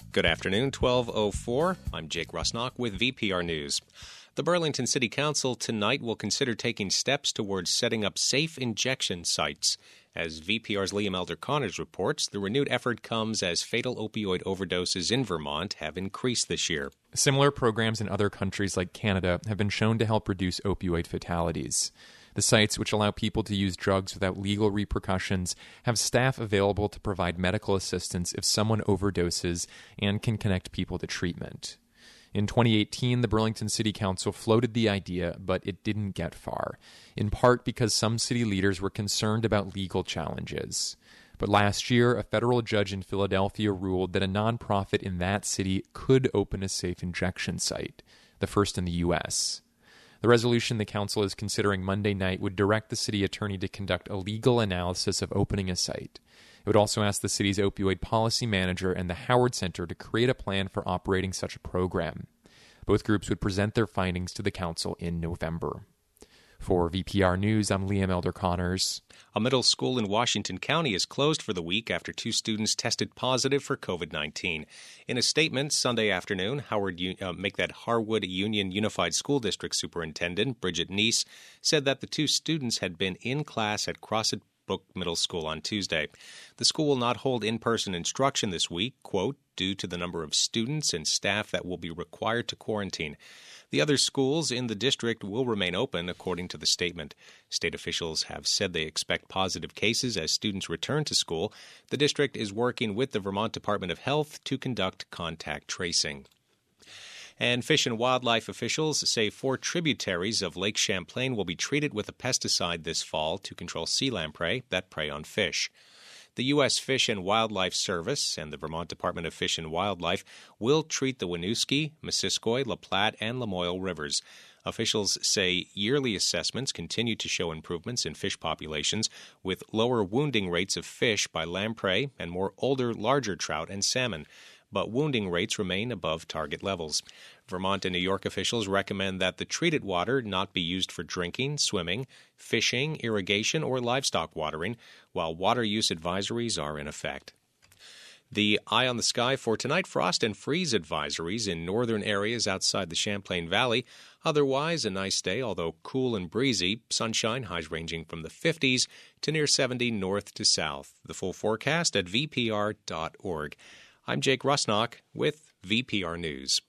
Good afternoon, 12:04. I'm Jake Rusnock with VPR News. The Burlington City Council tonight will consider taking steps towards setting up safe injection sites. As VPR's Liam Elder-Connors reports, the renewed effort comes as fatal opioid overdoses in Vermont have increased this year. Similar programs in other countries like Canada have been shown to help reduce opioid fatalities. The sites, which allow people to use drugs without legal repercussions, have staff available to provide medical assistance if someone overdoses and can connect people to treatment. In 2018, the Burlington City Council floated the idea, but it didn't get far, in part because some city leaders were concerned about legal challenges. But last year, a federal judge in Philadelphia ruled that a nonprofit in that city could open a safe injection site, the first in the U.S. The resolution the council is considering Monday night would direct the city attorney to conduct a legal analysis of opening a site. It would also ask the city's opioid policy manager and the Howard Center to create a plan for operating such a program. Both groups would present their findings to the council in November. For VPR News, I'm Liam Elder-Connors. A middle school in Washington County is closed for the week after 2 students tested positive for COVID-19. In a statement Sunday afternoon, Harwood Union Unified School District Superintendent Bridget Neese said that the 2 students had been in class at Crossett Brook Middle School on Tuesday. The school will not hold in-person instruction this week, quote, due to the number of students and staff that will be required to quarantine. The other schools in the district will remain open, according to the statement. State officials have said they expect positive cases as students return to school. The district is working with the Vermont Department of Health to conduct contact tracing. And Fish and Wildlife officials say 4 tributaries of Lake Champlain will be treated with a pesticide this fall to control sea lamprey that prey on fish. The U.S. Fish and Wildlife Service and the Vermont Department of Fish and Wildlife will treat the Winooski, Missisquoi, La Platte, and Lamoille rivers. Officials say yearly assessments continue to show improvements in fish populations, with lower wounding rates of fish by lamprey and more older, larger trout and salmon. But wounding rates remain above target levels. Vermont and New York officials recommend that the treated water not be used for drinking, swimming, fishing, irrigation, or livestock watering, while water use advisories are in effect. The eye on the sky for tonight: frost and freeze advisories in northern areas outside the Champlain Valley. Otherwise, a nice day, although cool and breezy. Sunshine, highs ranging from the 50s to near 70 north to south. The full forecast at vpr.org. I'm Jake Rusnock with VPR News.